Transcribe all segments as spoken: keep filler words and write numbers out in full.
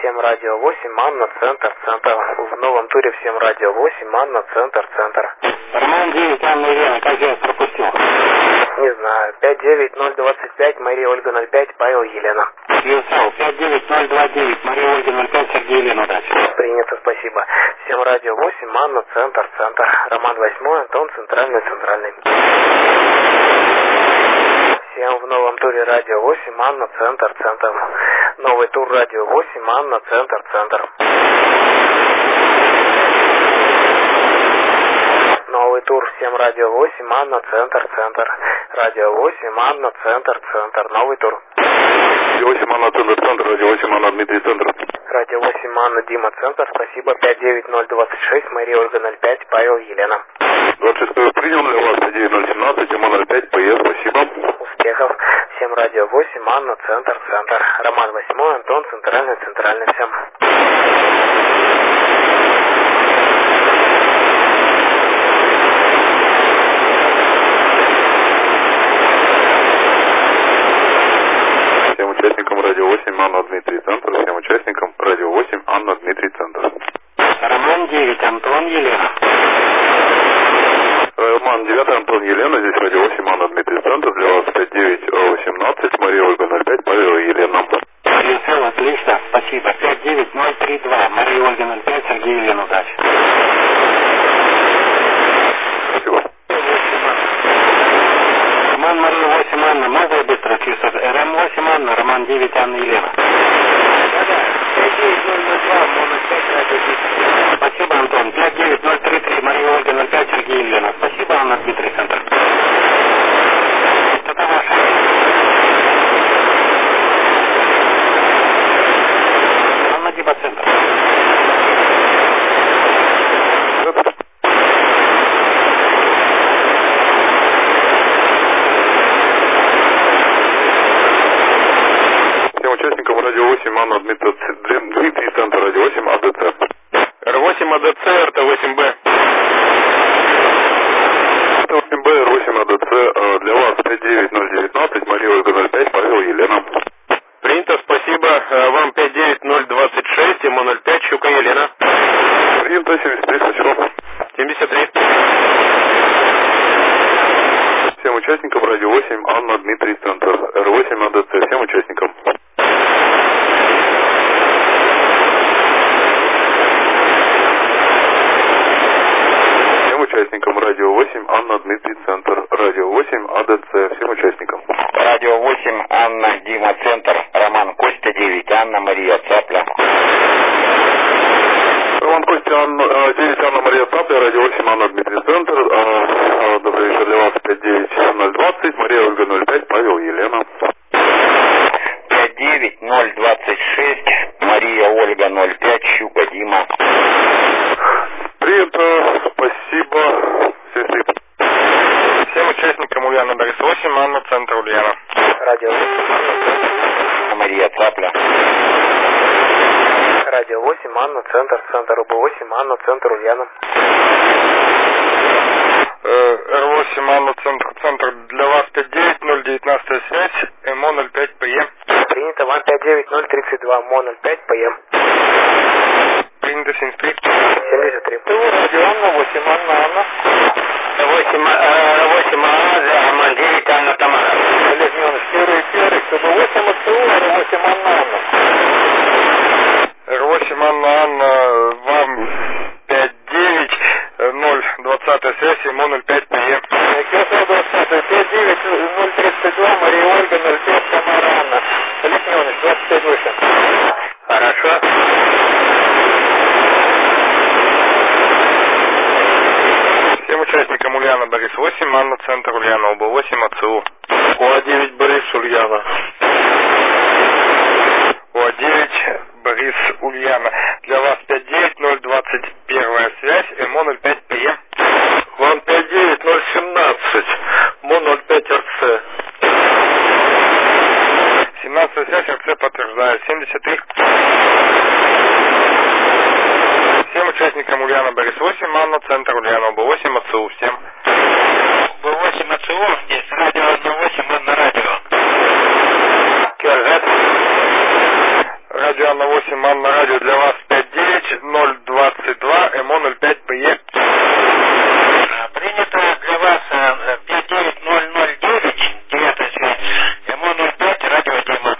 всем радио восемь, Анна, центр, центр. В новом туре всем радио восемь, Анна, центр, центр. Роман девять, Анна Елена, как я вас пропустил? Не знаю, пять девять ноль двадцать пять, Мария Ольга ноль пять, Павел Елена. Юсал, пять девять ноль два девять, Мария Ольга ноль пять, Сергей Елена, удачи. Принято, спасибо. Всем радио восемь, Анна, центр, центр. Роман восьмой, Антон, центральный, центральный. Всем в новом туре радио восемь, Анна, центр, центр. Новый тур радио восемь, Анна, центр, центр. Новый тур всем радио восемь, Анна, центр, центр. Радио восемь, Анна, центр, центр. Новый тур. Радио восемь, Анна, центр, центр. Радио восемь, Анна, Дмитрий, центр. Радио восемь, Анна, Дима, центр. Спасибо. пять девять ноль двадцать шесть, Мария Ольга ноль пять, Павел Елена. двадцать шестой принял для вас, пять девять ноль семнадцать, Дима ноль пять, ПС, спасибо. Успехов. Всем радио восемь, Анна, центр, центр. Роман восьмой, Антон, центральный, центральный. Всем. Всем участникам радио восемь, Анна, Дмитрий, центр. Всем участникам радио восемь, Анна, Дмитрий, центр. Роман девять, Антон Елена. Роман девять, Антон Елена, здесь радио восемь, Анна, Дмитрий, центр. Для вас пять девять восемнадцать, Мария Ольга ноль пять, Павел Елена. Юсал, отлично, спасибо. пять девять ноль три два, Мария Ольга ноль пять, Сергей Елена, удачи. Спасибо. Роман Мария восемь, Анна, можно я быстро чисто? РМ восемь, Анна, Роман девять, Анна Елена. Спасибо, Антон. пять девять ноль три три, Мария Ольга ноль пять, Сергей Елена. Спасибо, Анна, Дмитрий, центр. Это ваше. Анна, Дима, центр. Всем участникам радио восемь, Анна, Дмитрий, Дмитрий, центр, радио восемь, АДЦ. Р восемь АДЦ, эр тэ восемь бэ. эр тэ восемь бэ, эр восемь АДЦ, для вас пять девять ноль девятнадцать, Мария Ольга ноль пять, Павел Елена. Принято, спасибо. Вам пять девять ноль двадцать шесть, М ноль пять, Щука Елена. Принято, семьдесят три, спасибо. семьдесят три. Всем участникам радио восемь, Анна, Дмитрий, центр, эр восемь АДЦ, всем участникам. Всем участникам радио восемь, Анна, Дмитрий, центр, радио восемь АДЦ, всем участникам. Радио восемь, Анна, Дима, центр, Роман, Костя девять, Анна, Мария, Цапля. Роман, Костя, Анна, девять, Анна, Мария, Цапля, радио восемь, Анна, Дмитрий, центр. Добрый вечер для вас, пять девять ноль двадцать, Мария Ольга ноль пять, Павел Елена. пять девять ноль двадцать шесть, Мария Ольга ноль пять, Щука Дима. Принято, спасибо. Всем участникам Ульяна Борис восемь, Анна, центр Ульяна. Радио восемь, Анна, Мария Цапля. радио восемь, Анна, центр, центр. УБ восемь, Анна, центр Ульяна. Р восемь, Анна, центр, центр. Для вас пять девять ноль девятнадцать, связь, МО ноль пять, ПЕ. Принято, вам пять девять ноль тридцать два, МО ноль пять, ПЕ. Принято, семьдесят три. семьдесят три. Радио Анна, восемь, Анна, Анна. восемь, восемь, Анна, Роман девять, Анна, Тамара. Олег Миронович, первый, первый, чтобы восемь АЦУ, Р восемь, Анна, Анна. Р восемь, Анна, Анна, вам пять девять ноль двадцать, связь, МО ноль пять, ПЕ. пять девять ноль тридцать два, Мария Ольга ноль пять, Тамара, Анна. Олег Миронович, двадцать пять восемь. Хорошо. Всем участникам Ульяна Борис восемь, Анна, центр Ульяна, ОБ восемь, АЦУ. ОА девять, Борис, Ульяна. ОА девять, Борис, Ульяна. Для вас пять девять ноль двадцать один, связь, МО ноль пять, ПЕ. Вам пять девять ноль семнадцать, МО ноль пять, РЦ. семнадцатая связь, РЦ подтверждает, семьдесят три. Всем участникам Ульяна Борис восемь, Анна, центр Ульяна, ОБ восемь, АЦУ. Всем. ОБ восемь, АЦУ, здесь радио восемь, Анна, радио. Киржет. радио Анна восемь, Анна радио для вас пять девять ноль двадцать два, ЭМО ноль пять ПЕ. Принято для вас пять девять ноль ноль девять, девятая связь, ЭМО ноль пять, радио Дима.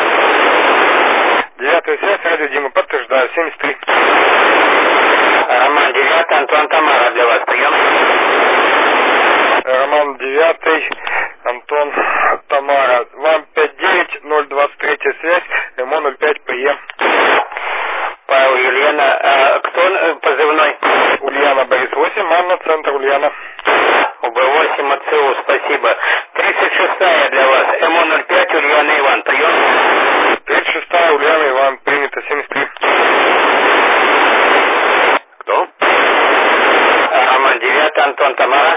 Девятая связь, радио Дима, подтверждаю, семьдесят три. Роман девятый, Антон Тамара для вас, прием. Роман девятый, Антон Тамара. Вам пять девять ноль двадцать три связь, ЭМО ноль пять ПЕ. Павел, Елена, а кто позывной? Ульяна, Борис восемь, Анна, центр Ульяна. УБ восемь, АЦУ, спасибо. тридцать шестая для вас, ЭМО ноль пять, Ульяна Иван, прием. тридцать шестая, Ульяна Иван, принято, семьдесят три. Кто? Роман девятый, Антон Тамара.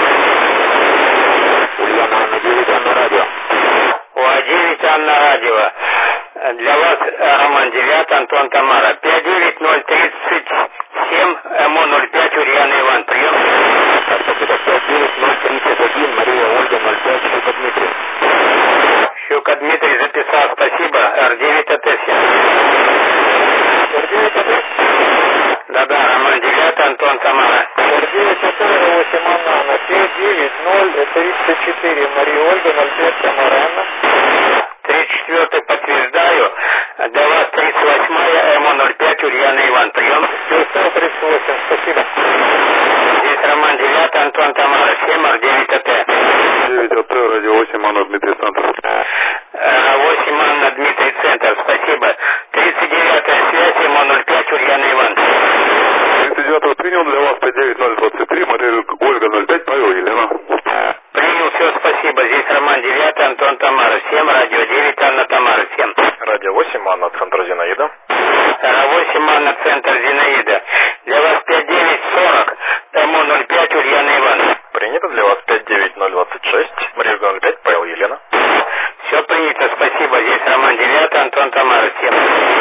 Ульяна, Анна девять, Анна радио. УА девять, Анна радио. Для вас Роман девятый, Антон Тамара. пять девять ноль тридцать семь, ЭМО ноль пять, Ульяна Иван, прием. пять девять ноль тридцать один, Мария Ольга ноль пять, Щука Дмитрий. Щука Дмитрий записал, спасибо. Эр девять АТ семь. эр девять АТ? Да-да, Роман девятый, Антон Тамара. эр девять АТ, восемь Анна, Анна, пять девять ноль тридцать четыре, Мария Ольга ноль пять, Тамара Анна. тридцать четвёртый подтверждаю. Для вас тридцать восьмая, ЭМО ноль пять, Ульяна Иван, прием. тридцать восемь, спасибо. Здесь Роман девятый, Антон Тамара семь, Эр девять АТ. девять АТ, радио восемь, Анна, Дмитрий, центр. восемь, Анна, Дмитрий, центр, спасибо. тридцать девятая связь, ЭМО ноль пять, Ульяна Иван. тридцать девятого принял, для вас пять девять ноль двадцать три, Мария Ольга ноль пять, Павел, Елена. Принял, все, спасибо. Здесь Роман девятый, Антон Тамара семь, радио девять, Анна Тамара семь. Радио восемь, Анна, центр Зинаида. восемь, Анна, центр Зинаида. Для вас пять девять сорок, ЭМО ноль пять, Ульяна Иван. Принято, для вас пять девять ноль двадцать шесть, Мария Ольга ноль пять, Павел, Елена. Все принято, спасибо. Здесь Роман девятый, Антон Тамара семь.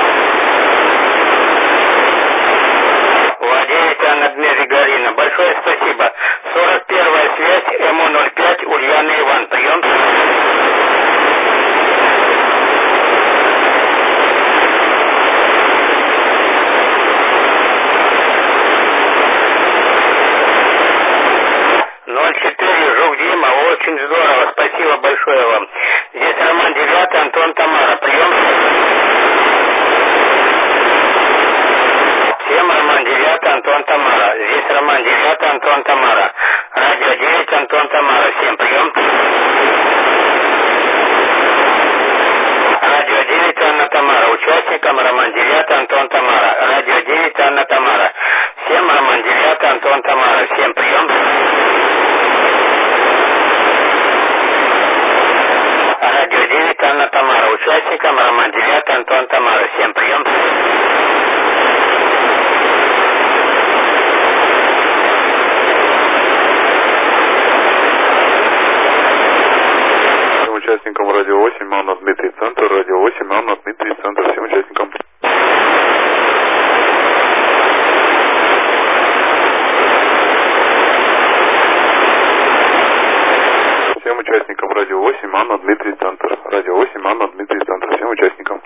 УА девять, Анна, Дмитрий, Галина. Большое спасибо. сорок первая связь, ЭМО ноль пять, Ульяна Иван. Прием. ноль четыре, Жук Дима, очень здорово, спасибо большое вам. Здесь Роман девятый, Антон Тамара, прием. Всем Роман девятый, Антон Тамара. Здесь Роман девятый, Антон Тамара. Радио девять, Антон Тамара, всем прием. Радио девять, Анна Тамара, участникам Роман девятый, Антон Тамара. Радио девять, Анна Тамара. Всем Роман девятый, Антон Тамара, всем прием. Радио девять, Анна Тамара, участникам Роман девятый, Антон Тамара, всем прием. Всем участникам радио восемь, Анна, Дмитрий, центр, радио восемь, Анна, Дмитрий, центр, всем участникам. Всем участникам радио восемь, Анна, Дмитрий, центр, радио восемь, Анна, Дмитрий, центр, всем участникам.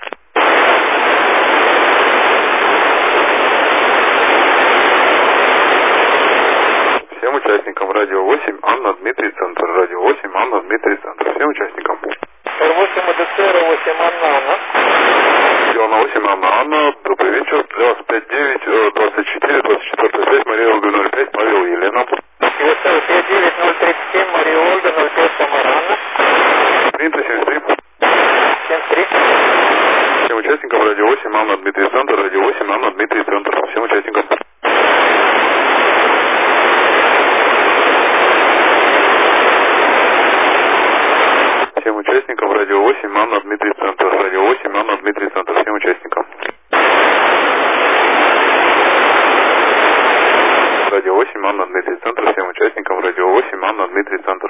Всем участникам радио восемь, Анна, Дмитрий, центр, радио восемь, Анна, Дмитрий, центр, всем участникам. эр восемь АДЦ, эр восемь Анна, Анна. Ивана восемь, Анна, Анна, добрый вечер, для вас пять девять двадцать четыре, двадцать четвёртая связь, Мария Ольга ноль пять, Павел, Елена. пять девять ноль тридцать семь, Мария Ольга ноль пять, Тамара Анна. Принято, семьдесят три. семьдесят три. Всем участникам радио восемь, Анна, Дмитрий, центр, радио восемь, Анна, Дмитрий, центр, всем участникам. Всем участникам радио восемь, Анна, Дмитрий, центр, радио восемь, Анна, Дмитрий, центр, всем участникам. Радио восемь, Анна, Дмитрий, центр, всем участникам, радио восемь, Анна, Дмитрий, центр.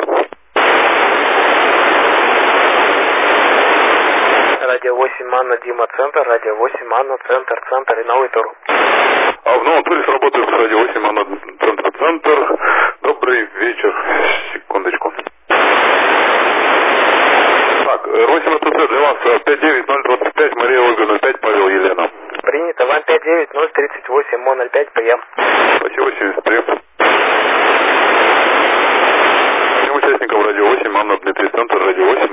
Радио восемь Анна, Дима, центр, радио восемь Анна, центр, центр и новый тур. А в новом туре сработает радио восемь Анна, центр, центр. Добрый вечер. Секундочку. Так, восемь АТЦ для вас, пять девять ноль двадцать пять, Мария Ольга ноль пять, Павел Елена. Принято, вам пять девять ноль тридцать восемь, МО ноль пять, ПЕ. Спасибо, семьдесят три. Всем участникам радио восемь, Анна, Дмитрий, центр радио восемь.